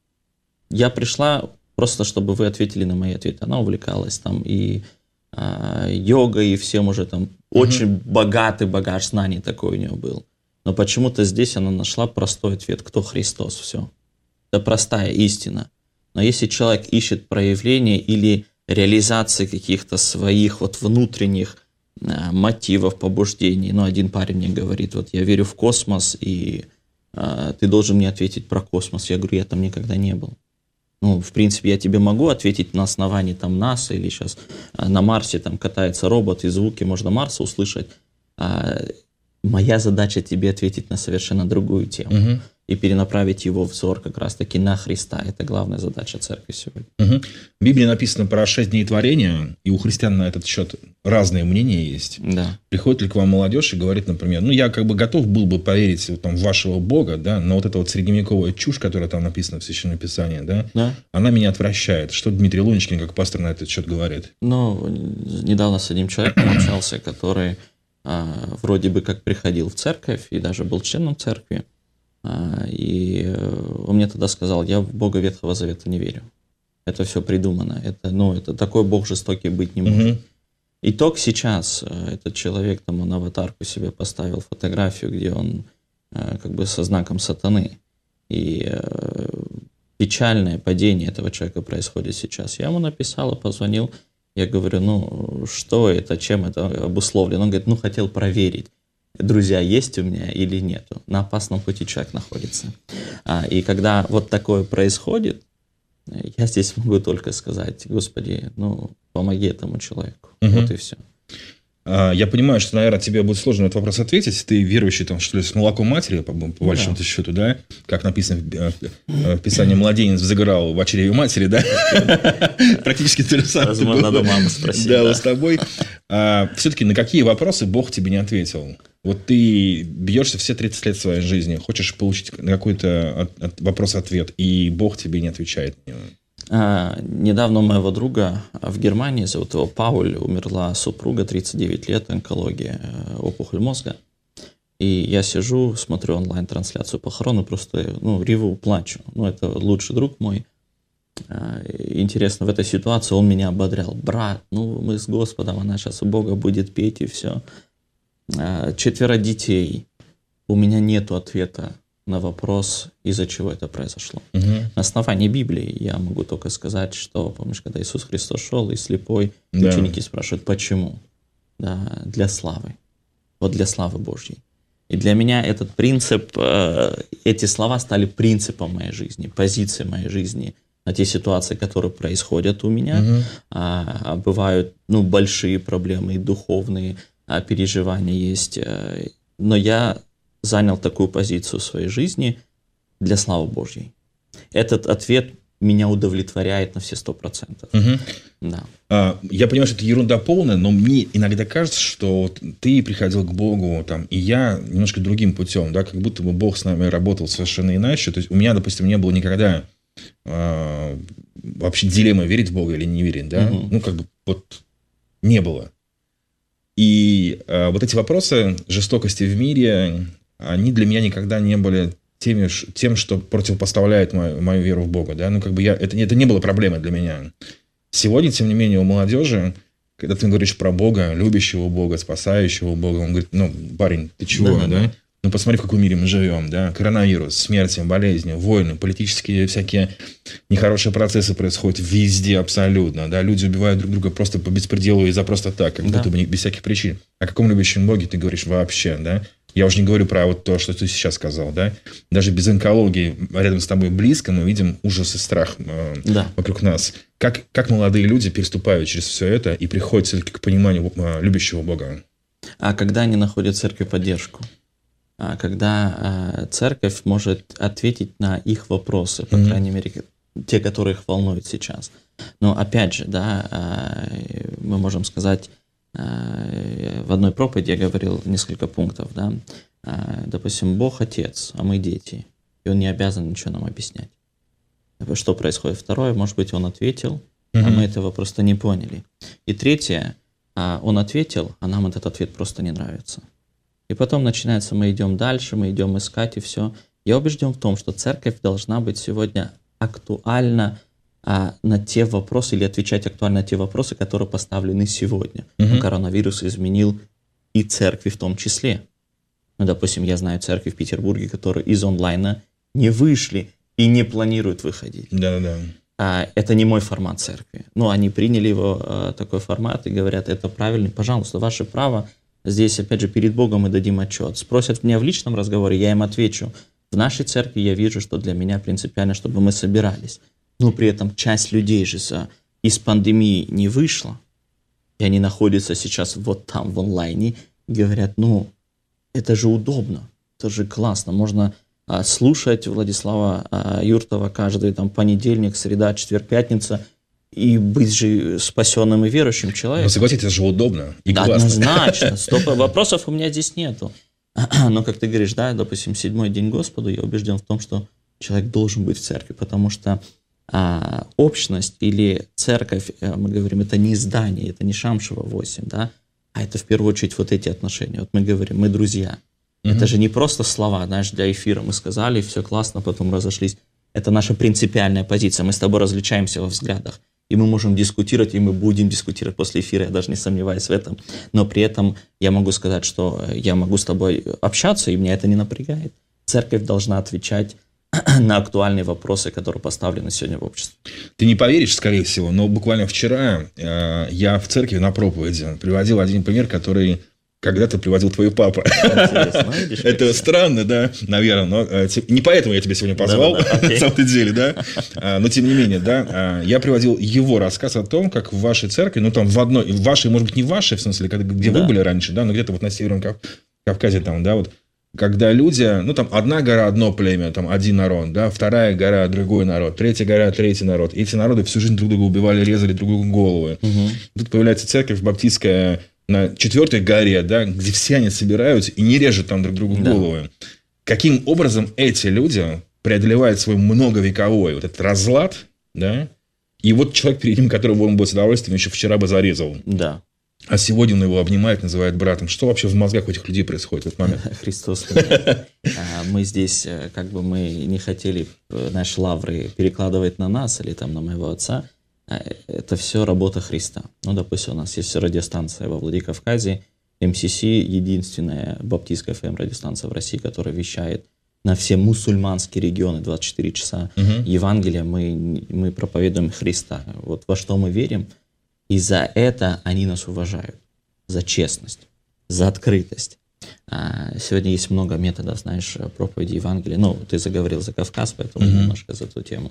я пришла просто, чтобы вы ответили на мои ответы. Она увлекалась там и э, йогой, и всем уже там, mm-hmm. очень богатый багаж знаний такой у нее был. Но почему-то здесь она нашла простой ответ: кто Христос, все. Это простая истина. Но если человек ищет проявление или реализации каких-то своих вот внутренних мотивов, побуждений. Ну, один парень мне говорит: вот я верю в космос, и а, ты должен мне ответить про космос. Я говорю: я там никогда не был. Ну, в принципе, я тебе могу ответить на основании там НАСА, или сейчас а, на Марсе там катается робот, и звуки можно Марса услышать. А, моя задача тебе ответить на совершенно другую тему. Угу. И перенаправить его взор как раз-таки на Христа. Это главная задача церкви сегодня. Угу. В Библии написано про шесть дней творения, и у христиан на этот счет разные мнения есть. Да. Приходит ли к вам молодежь и говорит, например: ну, я как бы готов был бы поверить вот, там, в вашего Бога, да, но вот эта вот средневековая чушь, которая там написана в Священном Писании, да, да. она меня отвращает. Что Дмитрий Луничкин, как пастор, на этот счет говорит? Ну, недавно с одним человеком общался, который а, вроде бы как приходил в церковь и даже был членом церкви. И он мне тогда сказал: я в Бога Ветхого Завета не верю. Это все придумано. Это, ну, это такой Бог жестокий быть не может. Угу. Итог сейчас. Этот человек, там, он аватарку себе поставил фотографию, где он как бы со знаком сатаны. И печальное падение этого человека происходит сейчас. Я ему написал и позвонил. Я говорю: ну, что это, чем это обусловлено? Он говорит: ну, хотел проверить, друзья есть у меня или нету. На опасном пути человек находится. А, и когда вот такое происходит, я здесь могу только сказать: Господи, ну, помоги этому человеку. Угу. Вот и все. А, я понимаю, что, наверное, тебе будет сложно на этот вопрос ответить. Ты верующий, там, что ли, с молоком матери, по, по большому-то да. счету, да? Как написано в, в Писании: младенец взыграл в чреве матери, да? Практически то же самое. Возможно, надо маму спросить. Да, с тобой. Все-таки на какие вопросы Бог тебе не ответил? Вот ты бьешься все тридцать лет своей жизни, хочешь получить на какой-то вопрос-ответ, и Бог тебе не отвечает на него. А, недавно у моего друга в Германии, зовут его Пауль, умерла супруга, тридцать девять лет, онкология, опухоль мозга. И я сижу, смотрю онлайн-трансляцию похорон и просто, ну, реву, плачу. Ну, это лучший друг мой. А, интересно, в этой ситуации он меня ободрял: брат, ну, мы с Господом, она сейчас у Бога будет петь и все. А, четверо детей. У меня нету ответа на вопрос, из-за чего это произошло. Угу. На основании Библии я могу только сказать, что, помнишь, когда Иисус Христос шел, и слепой, да. ученики спрашивают: почему? Да, для славы. Вот для славы Божьей. И для меня этот принцип, э, эти слова стали принципом моей жизни, позицией моей жизни на те ситуации, которые происходят у меня. Угу. А, бывают, ну, большие проблемы, и духовные а, переживания есть. А, но я занял такую позицию в своей жизни для славы Божьей. Этот ответ меня удовлетворяет на все сто процентов. Угу. Да. А, я понимаю, что это ерунда полная, но мне иногда кажется, что ты приходил к Богу, там, и я немножко другим путем, да, как будто бы Бог с нами работал совершенно иначе. То есть у меня, допустим, не было никогда а, вообще дилеммы, верить в Бога или не верить, да. Угу. Ну, как бы вот не было. И а, вот эти вопросы жестокости в мире, они для меня никогда не были теми, тем, что противопоставляет мою, мою веру в Бога. Да? Ну, как бы я, это, это не было проблемой для меня. Сегодня, тем не менее, у молодежи, когда ты говоришь про Бога, любящего Бога, спасающего Бога, он говорит: ну, парень, ты чего, да? да? Ну, посмотри, в каком мире мы живем, да? Коронавирус, смерти, болезни, войны, политические всякие нехорошие процессы происходят везде абсолютно, да? Люди убивают друг друга просто по беспределу и за просто так, как да. будто бы без всяких причин. О каком любящем Боге ты говоришь вообще, да? Я уже не говорю про вот то, что ты сейчас сказал, да? Даже без онкологии рядом с тобой близко мы видим ужас и страх э, да. вокруг нас. Как, как молодые люди переступают через все это и приходят все-таки к пониманию э, любящего Бога? А когда они находят в церкви поддержку? А когда э, церковь может ответить на их вопросы, по mm-hmm. крайней мере, те, которые их волнуют сейчас. Но опять же, да, э, мы можем сказать, э, в одной проповеди я говорил несколько пунктов, да, э, допустим, Бог Отец, а мы дети, и Он не обязан ничего нам объяснять. Что происходит? Второе, может быть, Он ответил, mm-hmm. а мы этого просто не поняли. И третье, э, Он ответил, а нам этот ответ просто не нравится. И потом начинается, мы идем дальше, мы идем искать и все. Я убежден в том, что церковь должна быть сегодня актуальна а, на те вопросы, или отвечать актуально на те вопросы, которые поставлены сегодня. Mm-hmm. Но коронавирус изменил и церкви в том числе. Ну, допустим, я знаю церкви в Петербурге, которые из онлайна не вышли и не планируют выходить. Да-да-да. А, это не мой формат церкви. Но они приняли его, а, такой формат, и говорят, это правильный, пожалуйста, ваше право. Здесь, опять же, перед Богом мы дадим отчет. Спросят меня в личном разговоре, я им отвечу. В нашей церкви я вижу, что для меня принципиально, чтобы мы собирались. Но при этом часть людей же из пандемии не вышла, и они находятся сейчас вот там, в онлайне, и говорят, ну, это же удобно, это же классно. Можно а, слушать Владислава а, Юртова каждый там, понедельник, среда, четверг, пятница, и быть же спасенным и верующим человеком. Но согласитесь, это же удобно и да, классно. Однозначно. Стоп, вопросов у меня здесь нету. Но, как ты говоришь, да, допустим, седьмой день Господу, я убежден в том, что человек должен быть в церкви, потому что а, общность или церковь, мы говорим, это не здание, это не Шамшева восемь, да, а это в первую очередь вот эти отношения. Вот мы говорим, мы друзья. Mm-hmm. Это же не просто слова, знаешь, для эфира мы сказали, все классно, потом разошлись. Это наша принципиальная позиция, мы с тобой различаемся во взглядах. И мы можем дискутировать, и мы будем дискутировать после эфира, я даже не сомневаюсь в этом. Но при этом я могу сказать, что я могу с тобой общаться, и меня это не напрягает. Церковь должна отвечать на актуальные вопросы, которые поставлены сегодня в обществе. Ты не поверишь, скорее всего, но буквально вчера э, я в церкви на проповеди приводил один пример, который когда-то приводил твой папа. Видишь, это странно, да, наверное, но э, не поэтому я тебя сегодня позвал, да, да, да, на самом деле, да, а, но тем не менее, да, я приводил его рассказ о том, как в вашей церкви, ну там в одной, в вашей, может быть, не в вашей, в смысле, где да. вы были раньше, да, но где-то вот на Северном Кавказе там, да, вот, когда люди, ну там одна гора, одно племя, там один народ, да, вторая гора, другой народ, третья гора, третий народ, и эти народы всю жизнь друг друга убивали, резали друг другу головы. Угу. Тут появляется церковь баптистская на четвертой горе, да, где все они собираются и не режут там друг другу да. головы. Каким образом эти люди преодолевают свой многовековой вот этот разлад, да, и вот человек перед ним, которого он бы с удовольствием еще вчера бы зарезал. Да. А сегодня он его обнимает, называет братом. Что вообще в мозгах у этих людей происходит в этот момент? Христос. Мы здесь, как бы мы не хотели наши лавры перекладывать на нас или там на моего отца. Это все работа Христа. Ну, допустим, у нас есть радиостанция во Владикавказе, эм си си, единственная баптистская эф эм-радиостанция в России, которая вещает на все мусульманские регионы двадцать четыре часа. Угу. Евангелие, мы, мы проповедуем Христа. Вот во что мы верим, и за это они нас уважают. За честность, за открытость. Сегодня есть много методов, знаешь, проповеди Евангелия. Ну, ты заговорил за Кавказ, поэтому угу. немножко за эту тему.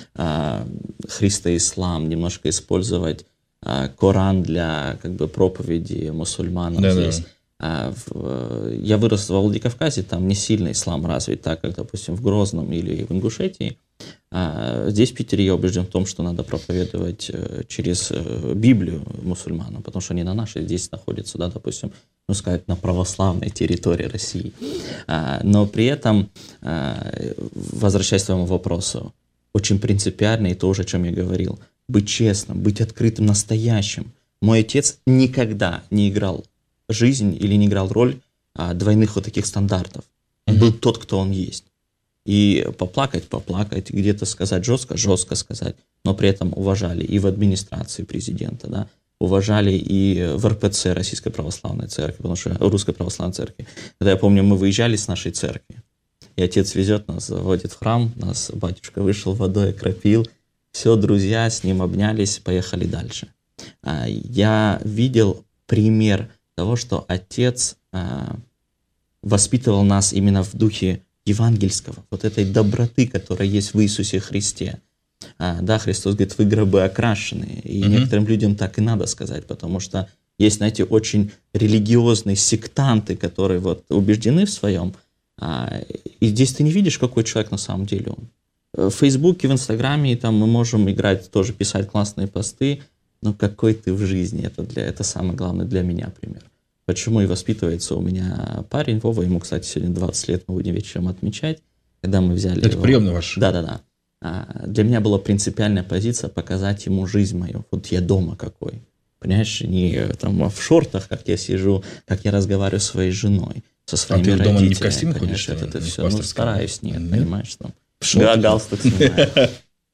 Христо-ислам, немножко использовать а, Коран для как бы проповеди мусульманам да, здесь. Да. А, в, я вырос во Владикавказе, там не сильно ислам развит, так как, допустим, в Грозном или в Ингушетии. А, здесь, в Питере, я убежден в том, что надо проповедовать через Библию мусульманам, потому что они на нашей здесь находятся, да, допустим, ну, сказать, на православной территории России. А, но при этом, а, возвращаясь к твоему вопросу, очень принципиально и то же, о чем я говорил. Быть честным, быть открытым, настоящим. Мой отец никогда не играл жизнь или не играл роль а, двойных вот таких стандартов. Он mm-hmm. был тот, кто он есть. И поплакать, поплакать, где-то сказать жестко, жестко сказать, но при этом уважали и в администрации президента, да, уважали и в эр пэ цэ, Российской Православной Церкви, потому что Русской Православной Церкви. Когда я помню, мы выезжали с нашей церкви, и отец везет нас, заводит в храм, нас батюшка вышел, водой окропил, все, друзья с ним обнялись, поехали дальше. Я видел пример того, что отец воспитывал нас именно в духе евангельского, вот этой доброты, которая есть в Иисусе Христе. А, да, Христос говорит, вы гробы окрашенные, и mm-hmm. некоторым людям так и надо сказать, потому что есть, знаете, очень религиозные сектанты, которые вот убеждены в своем, а, и здесь ты не видишь, какой человек на самом деле он. В Фейсбуке, в Инстаграме там мы можем играть, тоже писать классные посты, но какой ты в жизни, это, для, это самое главное для меня пример. Почему и воспитывается у меня парень Вова, ему, кстати, сегодня двадцать лет, мы будем вечером отмечать, когда мы взяли это его... приемный ваш? Да-да-да. Для меня была принципиальная позиция показать ему жизнь мою. Вот я дома какой. Понимаешь, не там в шортах, как я сижу, как я разговариваю со своей женой, со своими родителями. А ты дома не в костюме ходишь? Это, это все, ну, стараюсь, нет, нет? Понимаешь, там. Да, галстук снимаю.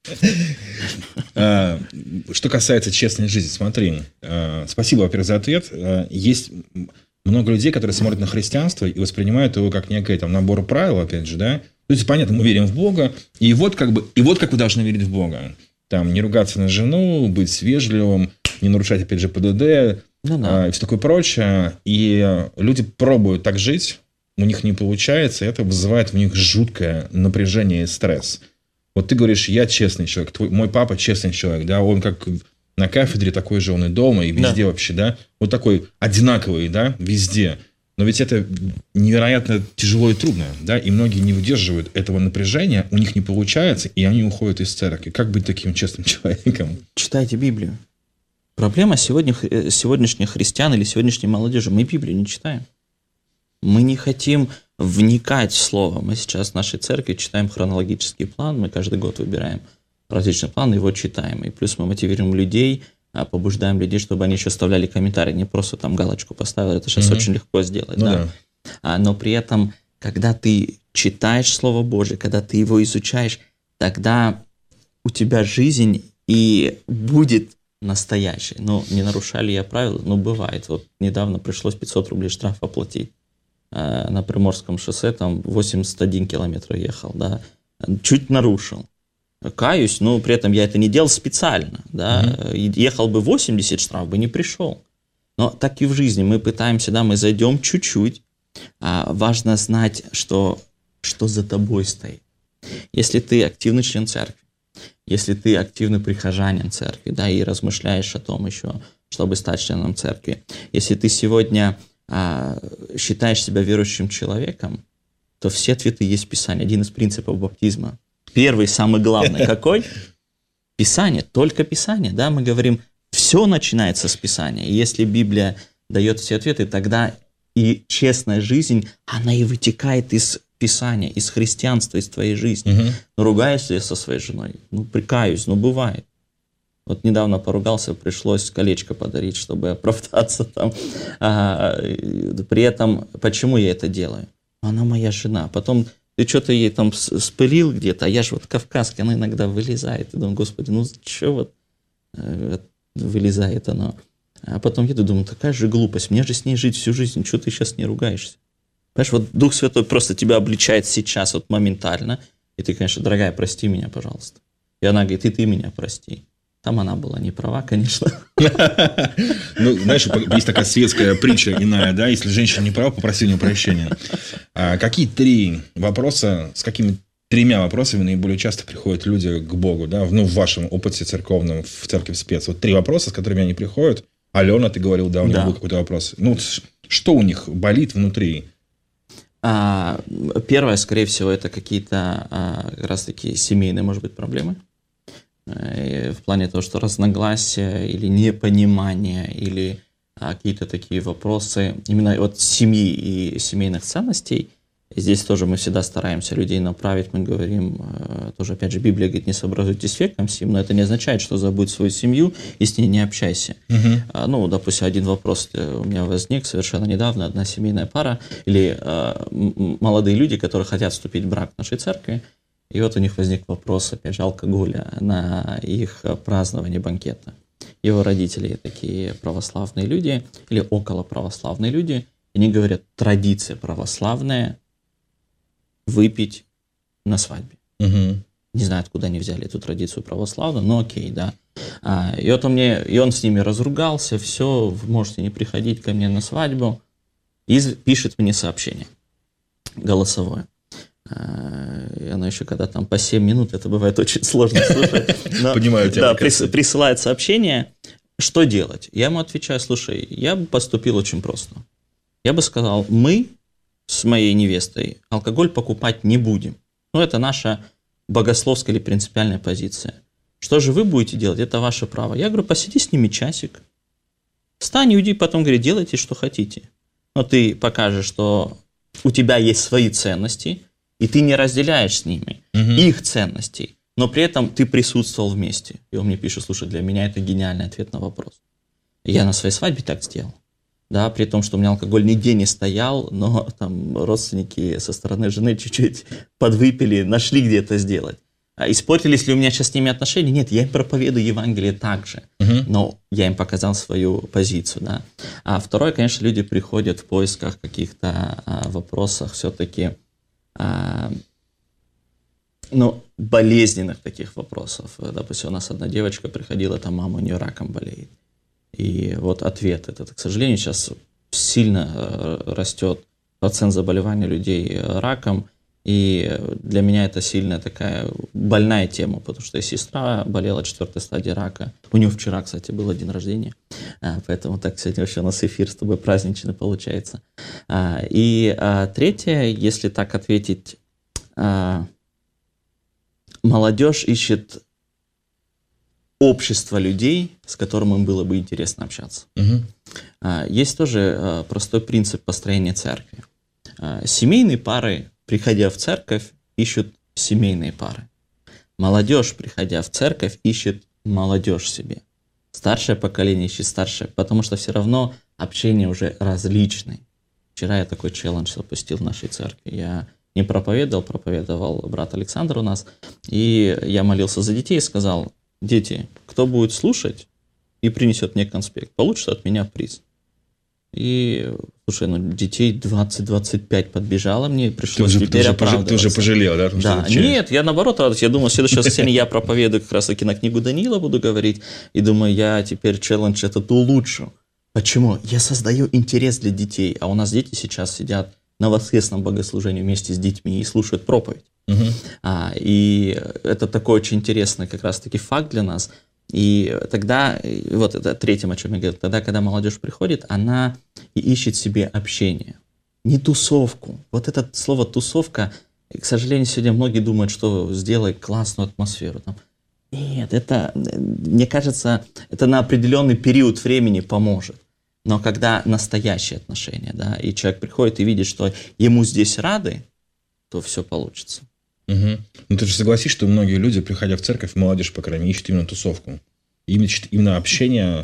Что касается честной жизни, смотри, спасибо, во-первых, за ответ. Есть много людей, которые смотрят на христианство и воспринимают его как некий там набор правил, опять же, да. То есть, понятно, мы верим в Бога, и вот как бы, и вот как вы должны верить в Бога. Там, не ругаться на жену, быть вежливым, не нарушать, опять же, пэ дэ дэ, ну, да. а, и все такое прочее. И люди пробуют так жить, у них не получается, и это вызывает в них жуткое напряжение и стресс. Вот ты говоришь, я честный человек, твой, мой папа честный человек, да, он как на кафедре такой же, он и дома, и везде да. вообще, да, вот такой одинаковый, да, везде. Но ведь это невероятно тяжело и трудно, да, и многие не выдерживают этого напряжения, у них не получается, и они уходят из церкви. Как быть таким честным человеком? Читайте Библию. Проблема сегодня, сегодняшних христиан или сегодняшней молодежи. Мы Библию не читаем. Мы не хотим вникать в Слово. Мы сейчас в нашей церкви читаем хронологический план, мы каждый год выбираем различный план, его читаем. И плюс мы мотивируем людей, побуждаем людей, чтобы они еще оставляли комментарии, не просто там галочку поставили, это сейчас mm-hmm. очень легко сделать. Ну, да? Да. А, но при этом, когда ты читаешь Слово Божие, когда ты его изучаешь, тогда у тебя жизнь и будет настоящей. Ну, не нарушали я правила, но бывает. Вот недавно пришлось пятьсот рублей штраф оплатить. А, на Приморском шоссе там восемьдесят один километр ехал, да, чуть нарушил. Каюсь, но при этом я это не делал специально, да, mm-hmm. ехал бы восемьдесят, штраф бы не пришел. Но так и в жизни мы пытаемся, да, мы зайдем чуть-чуть, а важно знать, что, что за тобой стоит. Если ты активный член церкви, если ты активный прихожанин церкви, да, и размышляешь о том еще, чтобы стать членом церкви, если ты сегодня а, считаешь себя верующим человеком, то все ответы есть в Писании. Один из принципов баптизма. Первый, самый главный, какой? Писание, только Писание, да, мы говорим, все начинается с Писания. И если Библия дает все ответы, тогда и честная жизнь, она и вытекает из Писания, из христианства, из твоей жизни. Угу. Ну, ругаюсь ли я со своей женой? Ну, прикаюсь, ну, бывает. Вот недавно поругался, пришлось колечко подарить, чтобы оправдаться там. А, при этом, почему я это делаю? Она моя жена. Потом ты что-то ей там спылил где-то, а я же вот кавказский, она иногда вылезает. И думаю, господи, ну что вот э, вылезает она. А потом еду, думаю, такая же глупость, мне же с ней жить всю жизнь, что ты сейчас не ругаешься? Понимаешь, вот Дух Святой просто тебя обличает сейчас, вот моментально, и ты, конечно, дорогая, прости меня, пожалуйста. И она говорит, и ты меня прости. Там она была не права, конечно. Ну, знаешь, есть такая светская притча иная, да, если женщина не права, попроси у нее прощения. А какие три вопроса, с какими тремя вопросами наиболее часто приходят люди к Богу, да, ну, в вашем опыте церковном, в церкви спец? Вот три вопроса, с которыми они приходят. Алена, ты говорил, да, у них был какой-то вопрос. Ну, что у них болит внутри? А, первое, скорее всего, это какие-то а, как раз-таки семейные, может быть, проблемы. В плане того, что разногласия или непонимание, или а, какие-то такие вопросы именно от семьи и семейных ценностей. Здесь тоже мы всегда стараемся людей направить, мы говорим, э, тоже опять же Библия говорит, не сообразуйтесь с веком сим, но это не означает, что забудь свою семью и с ней не общайся. Uh-huh. А, ну, допустим, один вопрос у меня возник совершенно недавно, одна семейная пара или э, молодые люди, которые хотят вступить в брак в нашей церкви, и вот у них возник вопрос, опять же, алкоголя на их праздновании банкета. его родители такие православные люди или около православные люди. Они говорят, традиция православная выпить на свадьбе. Угу. Не знаю, откуда они взяли эту традицию православную, но окей, да. А, и вот он мне, и он с ними разругался, все, вы можете не приходить ко мне на свадьбу. И пишет мне сообщение голосовое. А, и оно еще когда там по семь минут, это бывает очень сложно слушать. Понимаю тебя. Да, присылает сообщение, что делать. Я ему отвечаю, слушай, я бы поступил очень просто. Я бы сказал, мы с моей невестой алкоголь покупать не будем. Ну, это наша богословская или принципиальная позиция. Что же вы будете делать? Это ваше право. Я говорю, посиди с ними часик. Встань и уйди, потом говори, делайте, что хотите. Но ты покажешь, что у тебя есть свои ценности, и ты не разделяешь с ними угу. их ценностей, но при этом ты присутствовал вместе. И он мне пишет, слушай, для меня это гениальный ответ на вопрос. Я на своей свадьбе так сделал. Да, при том, что у меня алкоголь нигде не стоял, но там родственники со стороны жены чуть-чуть подвыпили, нашли где это сделать. А испортились ли у меня сейчас с ними отношения? Нет, я им проповедую Евангелие так же, uh-huh. но я им показал свою позицию. Да. А второе, конечно, люди приходят в поисках каких-то а, вопросов все-таки, а, ну, болезненных таких вопросов. Допустим, у нас одна девочка приходила, там мама у нее раком болеет. И вот ответ этот, к сожалению, сейчас сильно растет процент заболевания людей раком, и для меня это сильно такая больная тема, потому что сестра болела четвертой стадией рака. У нее вчера, кстати, был день рождения, поэтому так сегодня вообще у нас эфир с тобой праздничный получается. И третье, если так ответить, молодежь ищет общество людей, с которым им было бы интересно общаться. Угу. Есть тоже простой принцип построения церкви. Семейные пары, приходя в церковь, ищут семейные пары. Молодежь, приходя в церковь, ищет молодежь себе. Старшее поколение ищет старшее, потому что все равно общение уже различное. Вчера я такой челлендж запустил в нашей церкви. Я не проповедовал, проповедовал брат Александр у нас, и я молился за детей и сказал, дети, кто будет слушать и принесет мне конспект, получит от меня приз. И, слушай, ну, детей двадцать-двадцать пять подбежало мне, пришлось ты теперь уже, оправдываться. Ты уже пожалел, да? Да, нет, я наоборот радуюсь. Я думал, в следующее воскресенье я проповедую как раз-таки на книгу Даниила буду говорить, и думаю, я теперь челлендж этот улучшу. Почему? Я создаю интерес для детей, а у нас дети сейчас сидят на воскресном богослужении вместе с детьми и слушают проповедь. Угу. А, и это такой очень интересный как раз-таки факт для нас. И тогда, вот это третьим, о чем я говорил, тогда, когда молодежь приходит, она и ищет себе общение, не тусовку. Вот это слово «тусовка», к сожалению, сегодня многие думают, что сделать классную атмосферу. Там. Нет, это, мне кажется, это на определенный период времени поможет. Но когда настоящие отношения, да, и человек приходит и видит, что ему здесь рады, то все получится. Угу. Ну ты же согласись, что многие люди, приходя в церковь, молодежь, по крайней мере, ищут именно тусовку. Именно, именно общение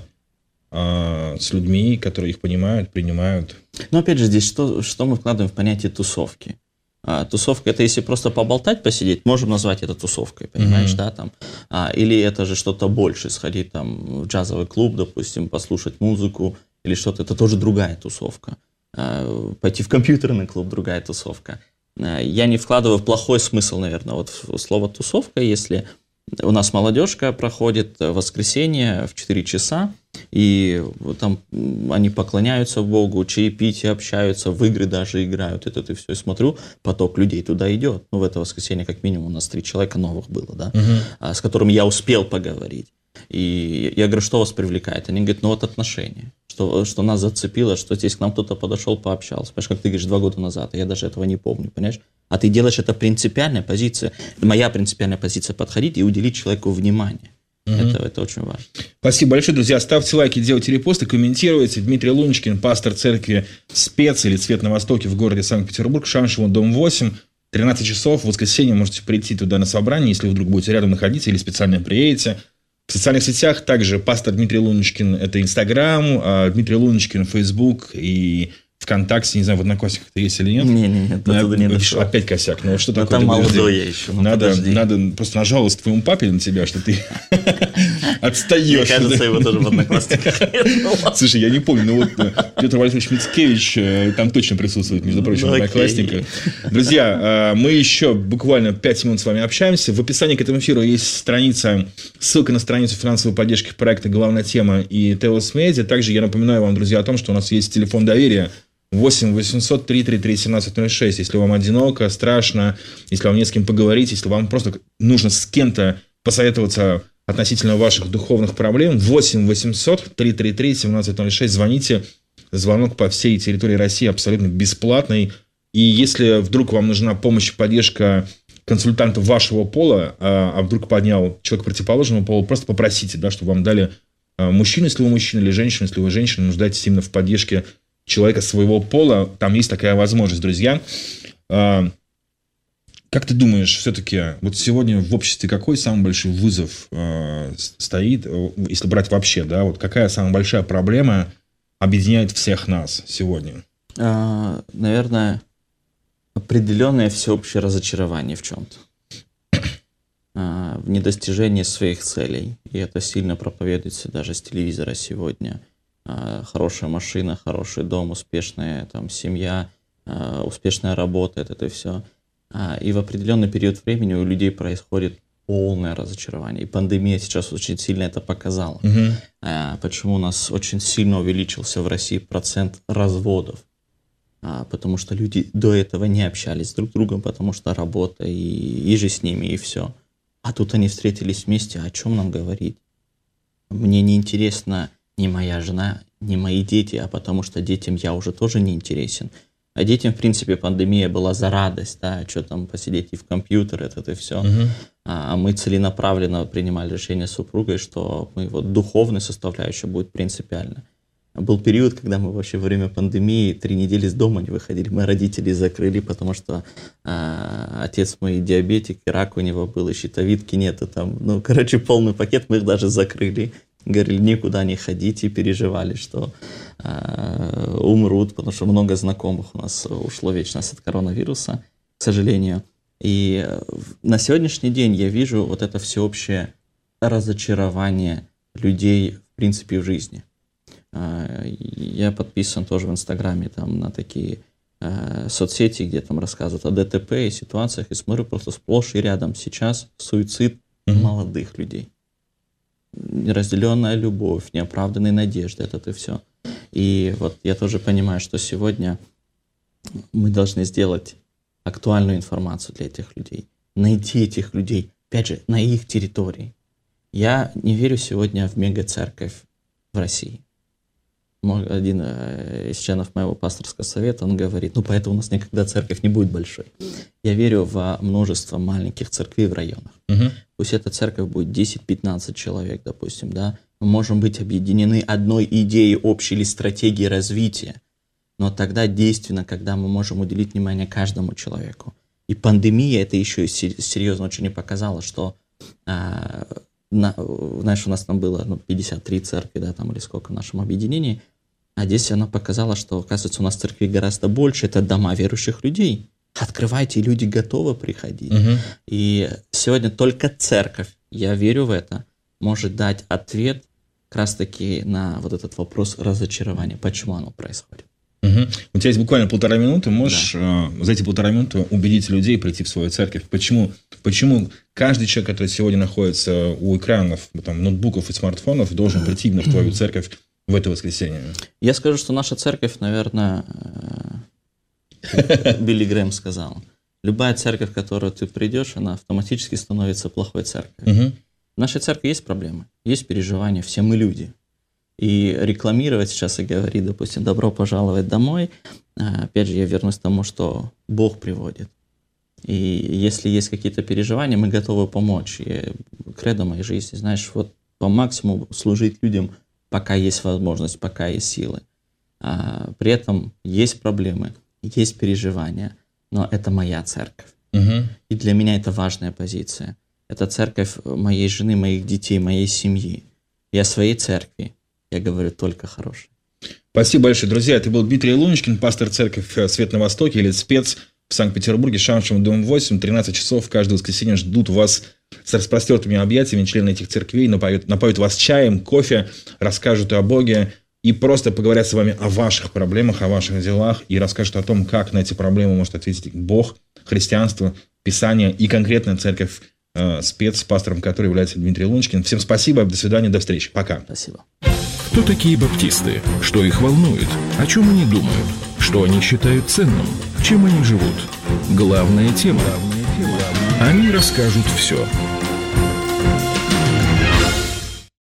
а, с людьми, которые их понимают, принимают. Но опять же, здесь что, что мы вкладываем в понятие тусовки? А, тусовка — это если просто поболтать, посидеть, можем назвать это тусовкой, понимаешь, угу. да, там. А, или это же что-то больше, сходить там в джазовый клуб, допустим, послушать музыку или что-то, это тоже другая тусовка. А, пойти в компьютерный клуб — другая тусовка. Я не вкладываю в плохой смысл, наверное, вот в слово «тусовка», если у нас молодежка проходит в воскресенье в четыре часа, и там они поклоняются Богу, чаепитие, общаются, в игры даже играют, это ты все, и смотрю, поток людей туда идет. Ну, в это воскресенье как минимум у нас три человека новых было, да, угу. с которыми я успел поговорить. И я говорю, что вас привлекает? Они говорят, ну вот отношения. Что, что нас зацепило, что здесь к нам кто-то подошел, пообщался. Понимаешь, как ты говоришь, два года назад, а я даже этого не помню, понимаешь? А ты делаешь это принципиальная позиция. Моя принципиальная позиция — подходить и уделить человеку внимание. Угу. Это, это очень важно. Спасибо большое, друзья. Ставьте лайки, делайте репосты, комментируйте. Дмитрий Луночкин, пастор церкви Спец или Цвет на Востоке в городе Санкт-Петербург, Шамшево, дом восемь. тринадцать часов в воскресенье можете прийти туда на собрание, если вы вдруг будете рядом находиться или специально приедете. В социальных сетях также пастор Дмитрий Луночкин, это Инстаграм, Дмитрий Луночкин, Фейсбук и ВКонтакте, не знаю, в Одноклассниках ты есть или нет. Не, не, нет, оттуда не дошел. Опять косяк. Ну, что такое? Там молодой я еще. Ну, надо, надо просто нажаловаться твоему папе на тебя, что ты Отстаешь. Мне кажется, его тоже в Одноклассниках нет. Слушай, я не помню, но вот Петр Валерьевич Мицкевич там точно присутствует, между прочим, в Одноклассниках. Друзья, мы еще буквально пять минут с вами общаемся. В описании к этому эфиру есть страница, ссылка на страницу финансовой поддержки проекта «Главная тема» и Теос Медиа. Также я напоминаю вам, друзья, о том, что у нас есть телефон доверия восемь восемьсот три три три семнадцать ноль шесть. Если вам одиноко, страшно, если вам не с кем поговорить, если вам просто нужно с кем-то посоветоваться относительно ваших духовных проблем, восемь восемьсот три три три семнадцать ноль шесть. Звоните. Звонок по всей территории России абсолютно бесплатный. И если вдруг вам нужна помощь и поддержка консультанта вашего пола, а вдруг поднял человек противоположного пола, просто попросите, да, чтобы вам дали мужчину, если вы мужчина, или женщину, если вы женщина, нуждаетесь именно в поддержке человека своего пола. Там есть такая возможность, друзья. Как ты думаешь, все-таки вот сегодня в обществе какой самый большой вызов стоит, если брать вообще, да, вот какая самая большая проблема объединяет всех нас сегодня? А, наверное, определенное всеобщее разочарование в чем-то. А, в недостижении своих целей. И это сильно проповедуется даже с телевизора сегодня. Хорошая машина, хороший дом, успешная там, семья, успешная работа, это, это все. И в определенный период времени у людей происходит полное разочарование. И пандемия сейчас очень сильно это показала. Угу. Почему у нас очень сильно увеличился в России процент разводов? Потому что люди до этого не общались друг с другом, потому что работа и, и же с ними, и все. А тут они встретились вместе, о чем нам говорить? Мне неинтересно не моя жена, не мои дети, а потому что детям я уже тоже не интересен. А детям, в принципе, пандемия была за радость, да, что там посидеть и в компьютер, это и все. Uh-huh. А мы целенаправленно принимали решение с супругой, что мы вот духовная составляющая будет принципиально. Был период, когда мы вообще во время пандемии три недели с дома не выходили. Мы родителей закрыли, потому что а, отец мой диабетик, и рак у него был, и щитовидки нет, и там, ну, короче, полный пакет, мы их даже закрыли. Говорили, никуда не ходите, переживали, что э, умрут, потому что много знакомых у нас ушло вечно от коронавируса, к сожалению. И на сегодняшний день я вижу вот это всеобщее разочарование людей, в принципе, в жизни. Э, я подписан тоже в Инстаграме там, на такие э, соцсети, где там рассказывают о ДТП и ситуациях, и смотрю просто сплошь и рядом сейчас суицид mm-hmm. молодых людей. Неразделенная любовь, неоправданные надежды, это и все. И вот я тоже понимаю, что сегодня мы должны сделать актуальную информацию для этих людей, найти этих людей, опять же, на их территории. Я не верю сегодня в мега-церковь в России. Один из членов моего пасторского совета, он говорит, ну поэтому у нас никогда церковь не будет большой. Я верю во множество маленьких церквей в районах. Угу. Пусть эта церковь будет десять-пятнадцать человек, допустим, да. Мы можем быть объединены одной идеей общей или стратегией развития, но тогда действенно, когда мы можем уделить внимание каждому человеку. И пандемия это еще и серьезно очень и показала, что, а, на, знаешь, у нас там было ну, пятьдесят три церкви, да, там или сколько в нашем объединении, а здесь она показала, что, оказывается, у нас церкви гораздо больше, это дома верующих людей. Открывайте, и люди готовы приходить. Угу. И сегодня только церковь, я верю в это, может дать ответ как раз-таки на вот этот вопрос разочарования, почему оно происходит. Угу. У тебя есть буквально полтора минуты, можешь да. э, за эти полтора минуты убедить людей прийти в свою церковь. Почему, почему каждый человек, который сегодня находится у экранов, там, ноутбуков и смартфонов, должен прийти именно в твою церковь в это воскресенье? Я скажу, что наша церковь, наверное, Билли Грэм сказал, любая церковь, в которую ты придешь, она автоматически становится плохой церковью. Угу. В нашей церкви есть проблемы, есть переживания, все мы люди. И рекламировать сейчас и говорить, допустим, добро пожаловать домой, опять же, я вернусь к тому, что Бог приводит. И если есть какие-то переживания, мы готовы помочь. И кредо моей жизни, знаешь, вот по максимуму служить людям, пока есть возможность, пока есть силы. А при этом есть проблемы, есть переживания, но это моя церковь. Угу. И для меня это важная позиция. Это церковь моей жены, моих детей, моей семьи. Я своей церкви, я говорю только хорошее. Спасибо большое, друзья. Это был Дмитрий Луничкин, пастор церковь «Свет на Востоке» или спец в Санкт-Петербурге, Шамшин, дом восемь, тринадцать часов каждое воскресенье ждут вас с распростертыми объятиями члены этих церквей напоют, напоют вас чаем, кофе, расскажут о Боге и просто поговорят с вами о ваших проблемах, о ваших делах и расскажут о том, как на эти проблемы может ответить Бог, христианство, Писание и конкретная церковь, э, спец, пастором которой является Дмитрий Луночкин. Всем спасибо, до свидания, до встречи. Пока. Спасибо. Кто такие баптисты? Что их волнует? О чем они думают? Что они считают ценным? Чем они живут? Главная тема. Они расскажут все.